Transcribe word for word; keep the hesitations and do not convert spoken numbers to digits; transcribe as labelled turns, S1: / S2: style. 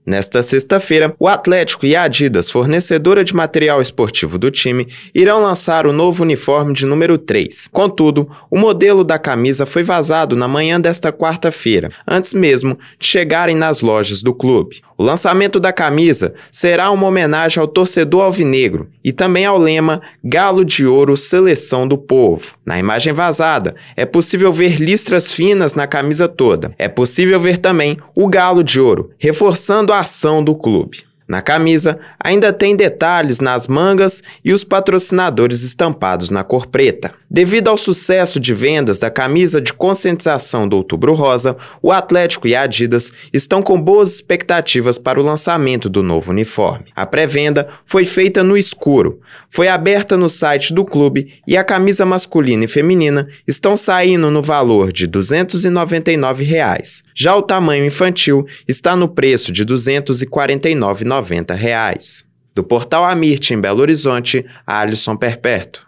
S1: Nesta sexta-feira, o Atlético e a Adidas, fornecedora de material esportivo do time, irão lançar o novo uniforme de número três. Contudo, o modelo da camisa foi vazado na manhã desta quarta-feira, antes mesmo de chegarem nas lojas do clube. O lançamento da camisa será uma homenagem ao torcedor alvinegro e também ao lema Galo de Ouro, Seleção do Povo. Na imagem vazada, é possível ver listras finas na camisa toda. É possível ver também o Galo de Ouro, reforçando a ação do clube. Na camisa, ainda tem detalhes nas mangas e os patrocinadores estampados na cor preta. Devido ao sucesso de vendas da camisa de conscientização do Outubro Rosa, o Atlético e a Adidas estão com boas expectativas para o lançamento do novo uniforme. A pré-venda foi feita no escuro, foi aberta no site do clube e a camisa masculina e feminina estão saindo no valor de duzentos e noventa e nove reais. Já o tamanho infantil está no preço de duzentos e quarenta e nove reais e noventa centavos. Do Portal Amirte, em Belo Horizonte, Alisson Perpétuo.